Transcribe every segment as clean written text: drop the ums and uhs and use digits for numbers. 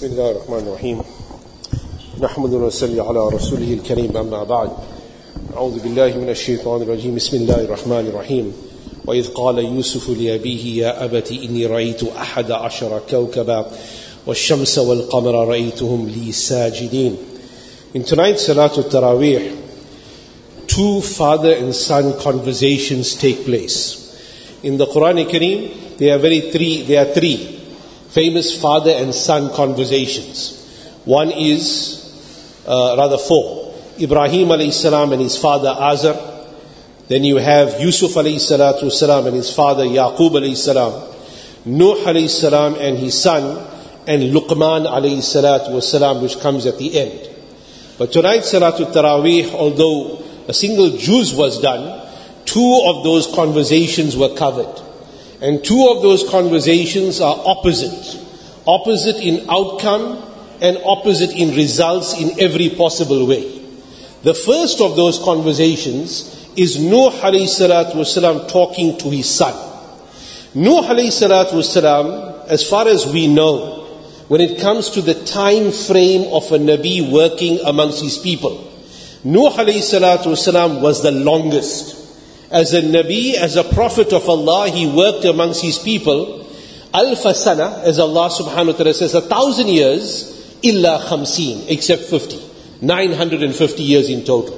بسم الله الرحمن الرحيم نحمد ونصلي على رسوله الكريم أما بعد أعوذ بالله من الشيطان الرجيم بسم الله الرحمن الرحيم وإذ قال يوسف لأبيه يا أبت إني رأيت 11 كوكبا والشمس والقمر رأيتهم لي ساجدين. In tonight's Salatul Taraweeh, two father and son conversations take place. In the Quran Kareem, there are three famous father and son conversations. One is, four. Ibrahim alayhi salam and his father Azar. Then you have Yusuf alayhi salatu salam and his father Yaqub alayhi salam. Nuh alayhi salam and his son, and Luqman alayhi salatu salam, which comes at the end. But tonight's Salatul Taraweeh, although a single juz was done, two of those conversations were covered. And two of those conversations are opposite in outcome and opposite in results in every possible way. The first of those conversations is Nuh alayhi salatu wasalam talking to his son. Nuh alayhi salatu wasalam, as far as we know, when it comes to the time frame of a Nabi working amongst his people, Nuh alayhi salatu wasalam was the longest. As a Nabi, as a Prophet of Allah, he worked amongst his people, alfa sana, as Allah subhanahu wa ta'ala says, 1,000 years, illa khamseen, except 50. 950 years in total.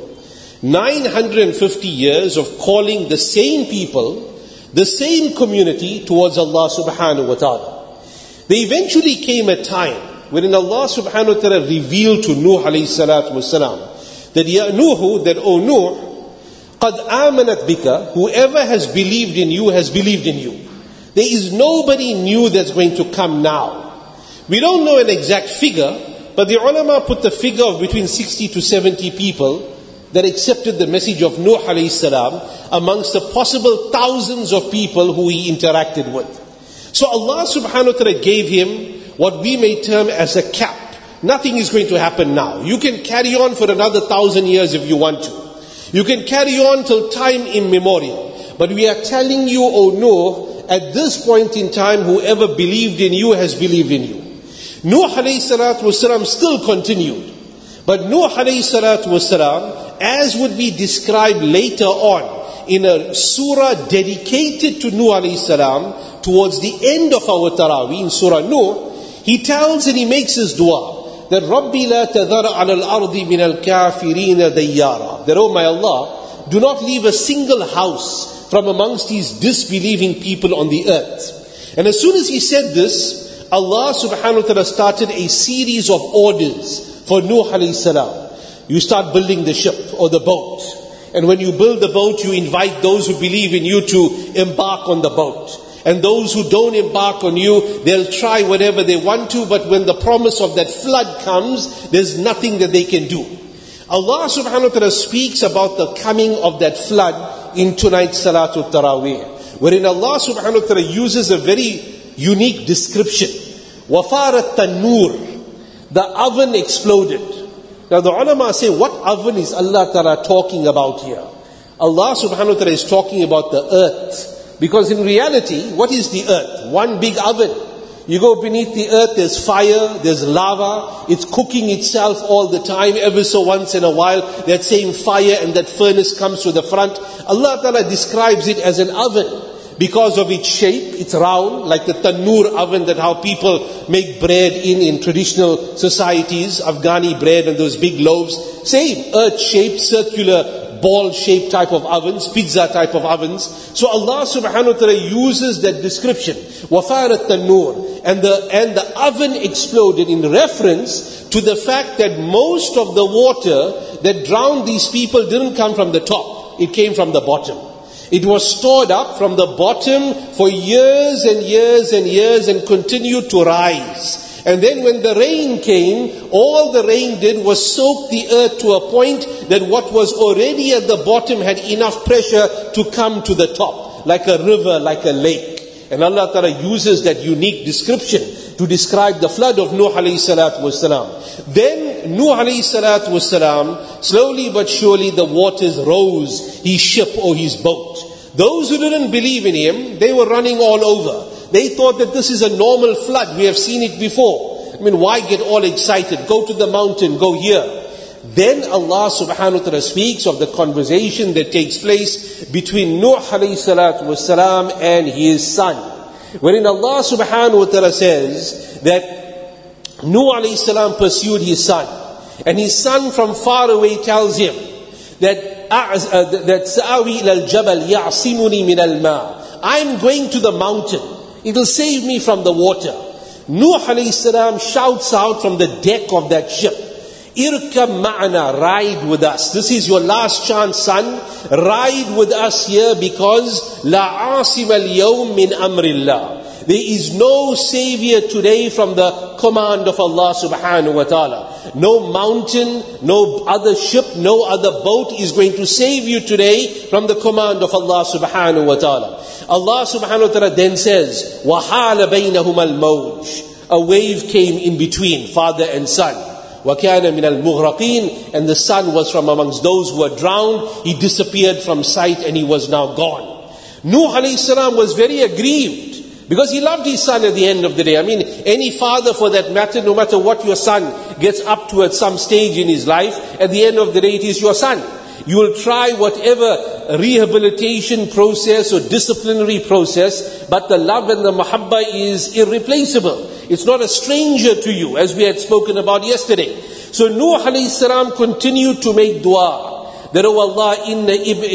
950 years of calling the same people, the same community towards Allah subhanahu wa ta'ala. There eventually came a time wherein Allah subhanahu wa ta'ala revealed to Nuh alayhi salatu wasalam that Ya Nuhu, that O Nuh, qad amanat bika, whoever has believed in you has believed in you. There is nobody new that's going to come now. We don't know an exact figure, but the ulama put the figure of between 60 to 70 people that accepted the message of Nuh alayhi salam amongst the possible thousands of people who he interacted with. So Allah subhanahu wa ta'ala gave him what we may term as a cap. Nothing is going to happen now. You can carry on for another 1,000 years if you want to. You can carry on till time immemorial. But we are telling you, O Nuh, at this point in time, whoever believed in you has believed in you. Nuh alayhi salatu wasalam still continued. But Nuh alayhi salatu wasalam, as would be described later on in a surah dedicated to Nuh alayhi salam, towards the end of our Taraweeh, in Surah Nuh, he tells and he makes his dua, that Rabbi la tadhara ala al-ardi min al-kafirina dayyara. That, oh my Allah, do not leave a single house from amongst these disbelieving people on the earth. And as soon as he said this, Allah subhanahu wa ta'ala started a series of orders for Nuh alayhi salam. You start building the ship or the boat. And when you build the boat, you invite those who believe in you to embark on the boat. And those who don't embark on you, they'll try whatever they want to, but when the promise of that flood comes, there's nothing that they can do. Allah subhanahu wa ta'ala speaks about the coming of that flood in tonight's Salatul Taraweeh, wherein Allah subhanahu wa ta'ala uses a very unique description. Wafarat tanur, the oven exploded. Now the ulama say, what oven is Allah ta'ala talking about here? Allah subhanahu wa ta'ala is talking about the earth. Because in reality, what is the earth? One big oven. You go beneath the earth, there's fire, there's lava, it's cooking itself all the time. Ever so once in a while, that same fire and that furnace comes to the front. Allah Ta'ala describes it as an oven. Because of its shape, it's round, like the tanur oven, that how people make bread in traditional societies, Afghani bread and those big loaves. Same, earth-shaped, circular, ball-shaped type of ovens, pizza type of ovens. So Allah subhanahu wa ta'ala uses that description, wafarat tanur, and the oven exploded in reference to the fact that most of the water that drowned these people didn't come from the top, it came from the bottom. It was stored up from the bottom for years and years and years and continued to rise. And then when the rain came, all the rain did was soak the earth to a point that what was already at the bottom had enough pressure to come to the top, like a river, like a lake. And Allah Ta'ala uses that unique description to describe the flood of Nuh alayhi salatu wasalam. Then Nuh alayhi salatu wasalam, slowly but surely the waters rose his ship or his boat. Those who didn't believe in him, they were running all over. They thought that this is a normal flood. We have seen it before. I mean, why get all excited? Go to the mountain, go here. Then Allah subhanahu wa ta'ala speaks of the conversation that takes place between Nuh alayhi salatu wasalam and his son. Wherein Allah subhanahu wa ta'ala says that Nuh alayhi salam pursued his son. And his son from far away tells him that Sa'awi ila al-jabal ya'simuni min al-ma. I'm going to the mountain. It will save me from the water. Nuh alayhi salam shouts out from the deck of that ship, Irkab ma'ana, ride with us. This is your last chance, son. Ride with us here because La asim al-yawm min amrillah. There is no savior today from the command of Allah subhanahu wa ta'ala. No mountain, no other ship, no other boat is going to save you today from the command of Allah subhanahu wa ta'ala. Allah subhanahu wa ta'ala then says, وَحَالَ بَيْنَهُمَا الْمَوْجِ. A wave came in between father and son. وَكَانَ مِنَ الْمُغْرَقِينَ. And the son was from amongst those who were drowned. He disappeared from sight and he was now gone. Nuh alayhi salam was very aggrieved because he loved his son at the end of the day. I mean, any father for that matter, no matter what your son gets up to at some stage in his life, at the end of the day it is your son. You will try whatever rehabilitation process or disciplinary process, but the love and the mahabbah is irreplaceable. It's not a stranger to you, as we had spoken about yesterday. So Nuh alayhi salam continued to make dua that, oh Allah, inna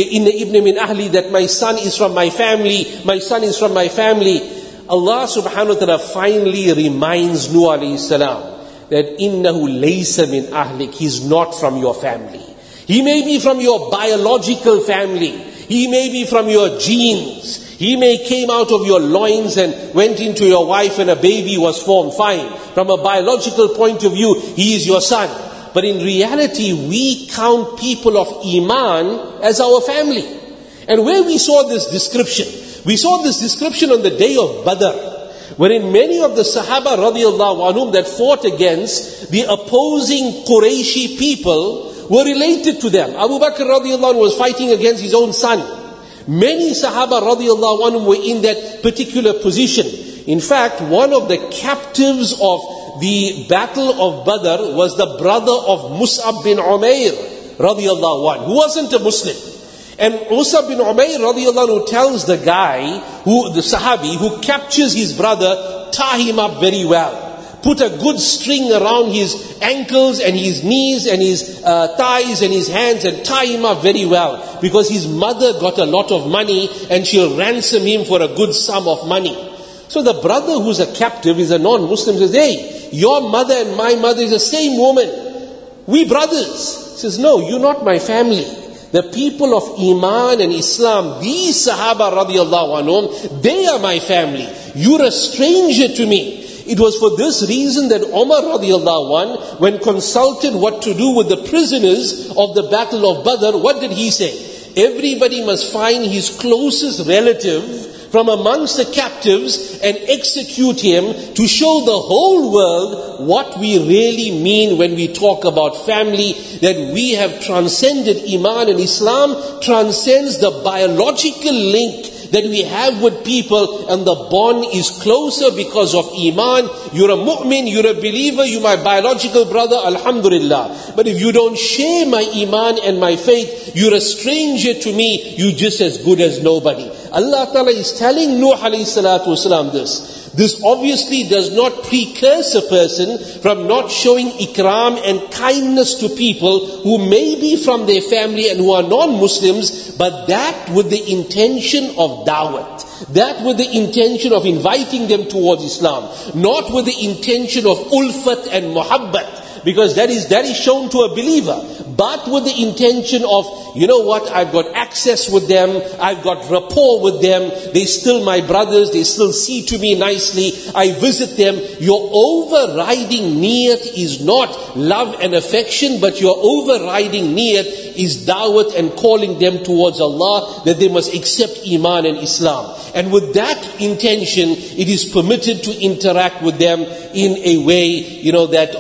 ibn min ahli, that my son is from my family, my son is from my family. Allah subhanahu wa ta'ala finally reminds Nuh alayhi salam that innahu laysa min ahlik, he's not from your family. He may be from your biological family. He may be from your genes. He may came out of your loins and went into your wife and a baby was formed. Fine. From a biological point of view, he is your son. But in reality, we count people of Iman as our family. And where we saw this description, we saw this description on the day of Badr, wherein many of the Sahaba radiallahu anhum that fought against the opposing Qurayshi people were related to them. Abu Bakr radiallahu anhu was fighting against his own son. Many Sahaba radiallahu anhu were in that particular position. In fact, one of the captives of the battle of Badr was the brother of Mus'ab bin Umair radiallahu anhu, who wasn't a Muslim. And Mus'ab bin Umair radiallahu anhu tells the guy, the Sahabi, who captures his brother, tie him up very well. Put a good string around his ankles and his knees and his thighs and his hands and tie him up very well. Because his mother got a lot of money and she'll ransom him for a good sum of money. So the brother who's a captive, is a non-Muslim, says, hey, your mother and my mother is the same woman. We brothers. He says, no, you're not my family. The people of Iman and Islam, these Sahaba radiallahu anhum, they are my family. You're a stranger to me. It was for this reason that Umar radiallahu anh, when consulted what to do with the prisoners of the battle of Badr, what did he say? Everybody must find his closest relative from amongst the captives and execute him to show the whole world what we really mean when we talk about family, that we have transcended Iman, and Islam transcends the biological link that we have with people, and the bond is closer because of Iman. You're a mu'min, you're a believer, you're my biological brother, alhamdulillah. But if you don't share my Iman and my faith, you're a stranger to me, you're just as good as nobody. Allah Ta'ala is telling Nuh alayhi salatu wasalam this. This obviously does not precurse a person from not showing ikram and kindness to people who may be from their family and who are non-Muslims, but that with the intention of da'wat. That with the intention of inviting them towards Islam. Not with the intention of ulfat and muhabbat. Because that is shown to a believer. But with the intention of, you know what, I've got access with them, I've got rapport with them, they're still my brothers, they still see to me nicely, I visit them. Your overriding niyat is not love and affection, but your overriding niyat is da'wat and calling them towards Allah, that they must accept Iman and Islam. And with that intention, it is permitted to interact with them in a way, that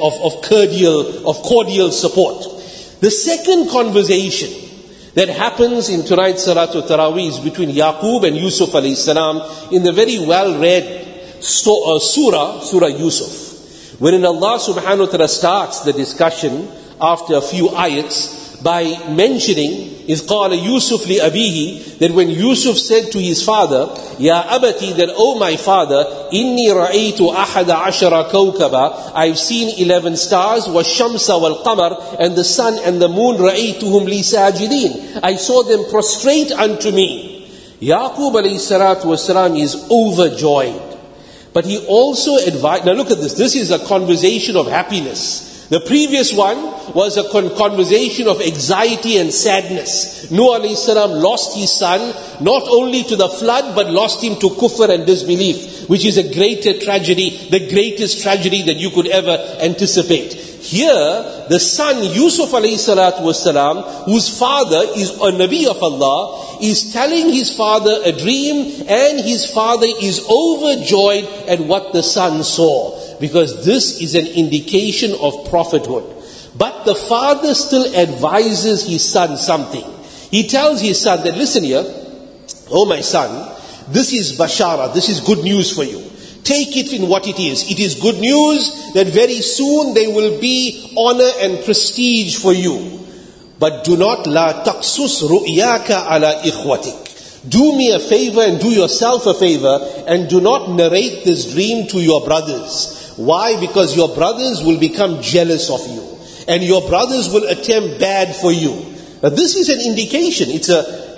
of cordial support. The second conversation that happens in tonight's Salatul Taraweeh is between Yaqub and Yusuf alayhi salam in the very well-read Surah Yusuf, wherein Allah subhanahu wa ta'ala starts the discussion after a few ayats by mentioning, إِذْ قَالَ يُوسُفْ لِأَبِيهِ, that when Yusuf said to his father, Ya abati, that, oh my father, إِنِّي رَأَيْتُ أَحَدَ عَشَرَ كَوْكَبًا, I've seen 11 stars, وَالشَّمْسَ وَالْقَمَرَ, and the sun and the moon, رَأَيْتُهُمْ لِي سَاجِدِينَ, I saw them prostrate unto me. Yaqub alayhi salatu wasalam is overjoyed. But he also advised, now look at this, this is a conversation of happiness. The previous one was a conversation of anxiety and sadness. Nuh alayhi salam lost his son, not only to the flood, but lost him to kufr and disbelief, which is a greater tragedy, the greatest tragedy that you could ever anticipate. Here, the son Yusuf alayhi salatu wasalam, whose father is a Nabi of Allah, is telling his father a dream, and his father is overjoyed at what the son saw, because this is an indication of prophethood. But the father still advises his son something. He tells his son that, listen here, oh my son, this is bashara, this is good news for you. Take it in what it is. It is good news that very soon there will be honor and prestige for you. But do not la taqsus ru'yaka ala ikhwatik. Do me a favor and do yourself a favor, and do not narrate this dream to your brothers. Why? Because your brothers will become jealous of you, and your brothers will attempt bad for you. Now this is an indication. It's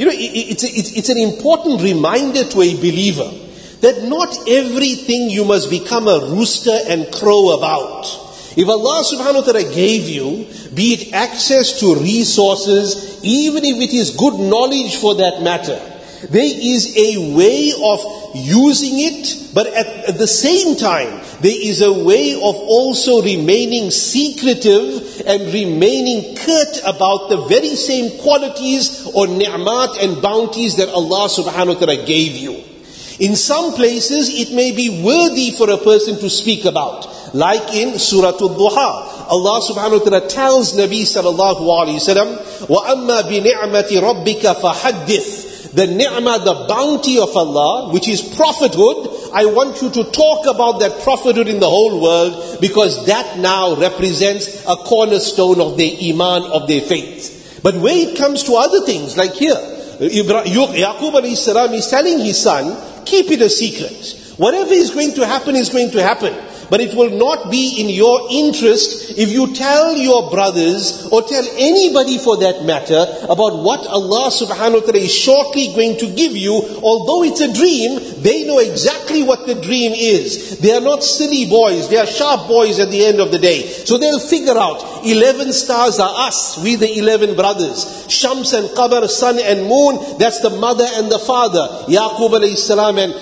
an important reminder to a believer that not everything you must become a rooster and crow about. If Allah subhanahu wa ta'ala gave you, be it access to resources, even if it is good knowledge for that matter, there is a way of using it, but at the same time, there is a way of also remaining secretive and remaining curt about the very same qualities or ni'mat and bounties that Allah subhanahu wa ta'ala gave you. In some places, it may be worthy for a person to speak about. Like in Surah Al-Duha, Allah subhanahu wa ta'ala tells Nabi sallallahu alayhi wa sallam, وَأَمَّا بِنِعْمَةِ رَبِّكَ فَحَدِّثْ. The ni'mah, the bounty of Allah, which is prophethood, I want you to talk about that prophethood in the whole world, because that now represents a cornerstone of their iman, of their faith. But when it comes to other things, like here, Yaqub alayhi salam is telling his son, keep it a secret. Whatever is going to happen is going to happen. But it will not be in your interest if you tell your brothers or tell anybody for that matter about what Allah subhanahu wa ta'ala is shortly going to give you. Although it's a dream, they know exactly what the dream is. They are not silly boys, they are sharp boys at the end of the day. So they'll figure out 11 stars are us, we the 11 brothers. Shams and Qamar, sun and moon, that's the mother and the father. Yaqub alayhi salam and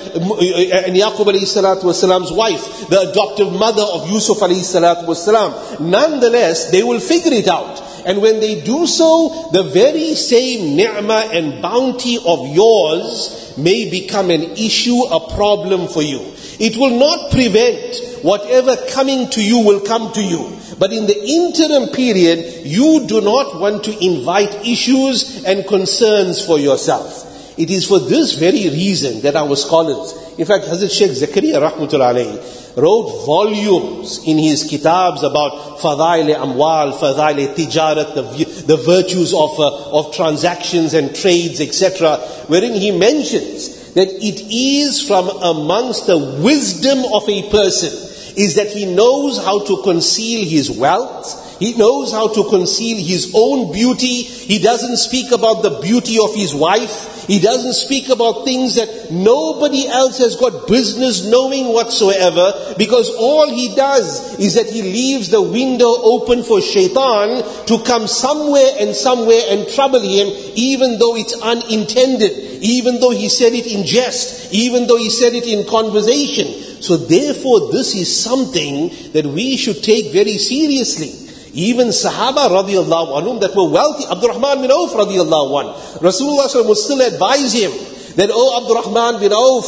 Yaqub alayhi salatu wasalam's wife, the adopted mother of Yusuf alayhi salatu wasalam. Nonetheless, they will figure it out. And when they do so, the very same ni'mah and bounty of yours may become an issue, a problem for you. It will not prevent whatever coming to you will come to you. But in the interim period, you do not want to invite issues and concerns for yourself. It is for this very reason that our scholars, in fact, Hazrat Sheikh Zakaria rahmatullah alayhi, wrote volumes in his kitabs about Fadail Amwal, Fadail Tijarat, the virtues of transactions and trades, etc., wherein he mentions that it is from amongst the wisdom of a person is that he knows how to conceal his wealth. He knows how to conceal his own beauty. He doesn't speak about the beauty of his wife. He doesn't speak about things that nobody else has got business knowing whatsoever, because all he does is that he leaves the window open for shaitan to come somewhere and trouble him, even though it's unintended, even though he said it in jest, even though he said it in conversation. So therefore, this is something that we should take very seriously. Even Sahaba radiallahu anhum that were wealthy, Abdurrahman bin Auf radiallahu anhu, Rasulullah would still advise him that, oh Abdurrahman bin Auf,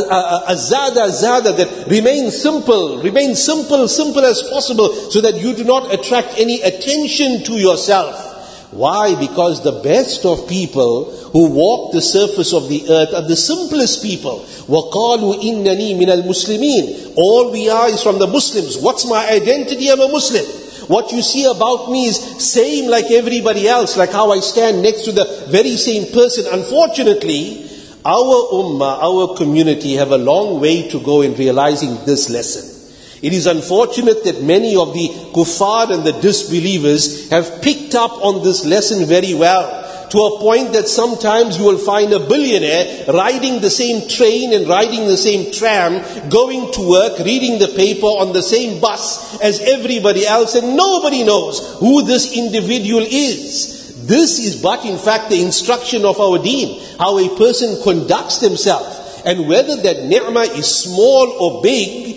azada, that remain simple as possible, so that you do not attract any attention to yourself. Why? Because the best of people who walk the surface of the earth are the simplest people. وَقَالُوا إِنَّنِي مِنَ الْمُسْلِمِينَ. All we are is from the Muslims. What's my identity? I'm a Muslim. What you see about me is same like everybody else, like how I stand next to the very same person. Unfortunately, our ummah, our community have a long way to go in realizing this lesson. It is unfortunate that many of the kuffar and the disbelievers have picked up on this lesson very well, to a point that sometimes you will find a billionaire riding the same train and riding the same tram, going to work, reading the paper on the same bus as everybody else, and nobody knows who this individual is. This is but in fact the instruction of our deen, how a person conducts themselves. And whether that ni'mah is small or big,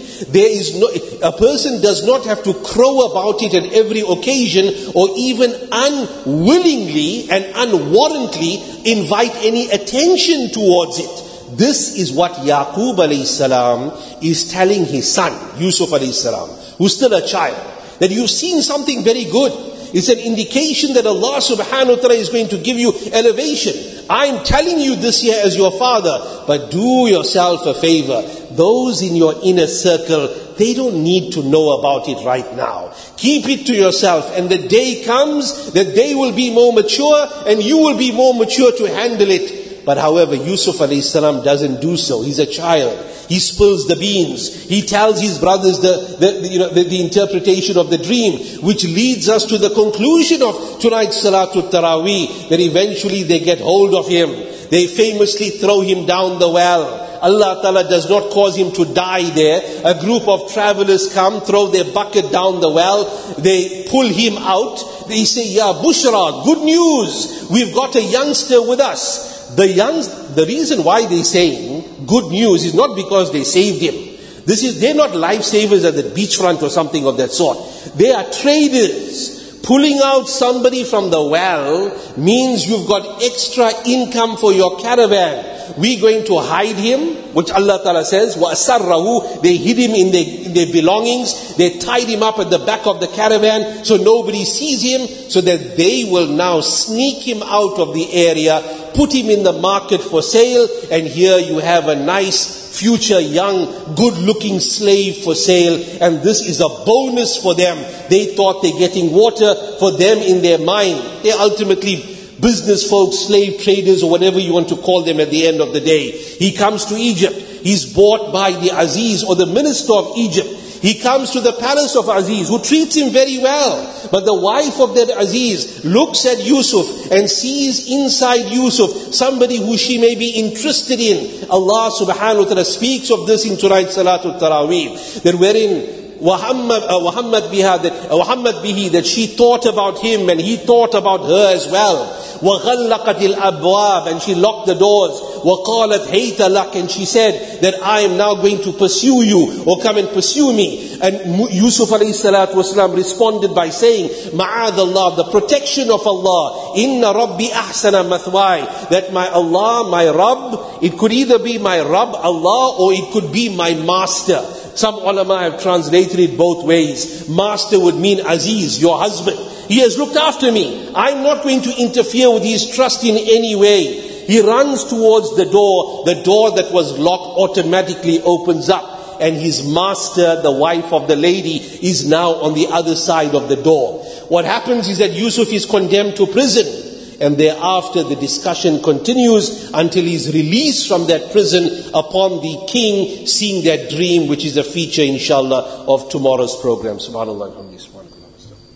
a person does not have to crow about it at every occasion, or even unwillingly and unwarrantedly invite any attention towards it. This is what Yaqub alayhi salam is telling his son, Yusuf alayhi salam, who's still a child, that you've seen something very good. It's an indication that Allah subhanahu wa ta'ala is going to give you elevation. I'm telling you this here as your father, but do yourself a favor. Those in your inner circle, they don't need to know about it right now. Keep it to yourself, and the day comes that they will be more mature and you will be more mature to handle it. But however, Yusuf alayhi salam doesn't do so. He's a child. He spills the beans. He tells his brothers the interpretation of the dream, which leads us to the conclusion of tonight's Salatul Taraweeh, that eventually they get hold of him. They famously throw him down the well. Allah Ta'ala does not cause him to die there. A group of travelers come, throw their bucket down the well. They pull him out. They say, Ya Bushra, good news. We've got a youngster with us. The reason why they're saying good news is not because they saved him. They're not lifesavers at the beachfront or something of that sort. They are traders. Pulling out somebody from the well means you've got extra income for your caravan. We're going to hide him, which Allah Ta'ala says, وَأَسَرَّهُ. They hid him in their belongings. They tied him up at the back of the caravan so nobody sees him, so that they will now sneak him out of the area, put him in the market for sale, and here you have a nice future young good-looking slave for sale, and this is a bonus for them. They thought they're getting water for them in their mind. They're ultimately business folks, slave traders, or whatever you want to call them at the end of the day. He comes to Egypt. He's bought by the Aziz, or the minister of Egypt. He comes to the palace of Aziz, who treats him very well. But the wife of that Aziz looks at Yusuf and sees inside Yusuf somebody who she may be interested in. Allah subhanahu wa ta'ala speaks of this in tonight's Salatul Taraweeh, that wherein Muhammad bihi, that she thought about him and he thought about her as well. وَغَلَّقَتِ الْأَبْوَابِ, and she locked the doors. وَقَالَتْ هَيْتَ لَكَ, and she said that I am now going to pursue you, or come and pursue me. And Yusuf alayhi salatu wasalam responded by saying, مَعَاذَ اللَّهِ, the protection of Allah. إِنَّ رَبِّي أَحْسَنَ مَثْوَاي, that my Allah, my Rabb, it could either be my Rabb, Allah, or it could be my master. Some ulama have translated it both ways. Master would mean Aziz, your husband. He has looked after me. I'm not going to interfere with his trust in any way. He runs towards the door. The door that was locked automatically opens up, and his master, the wife of the lady, is now on the other side of the door. What happens is that Yusuf is condemned to prison. And thereafter the discussion continues until he's released from that prison upon the king seeing that dream, which is a feature inshallah of tomorrow's program. Subhanallah.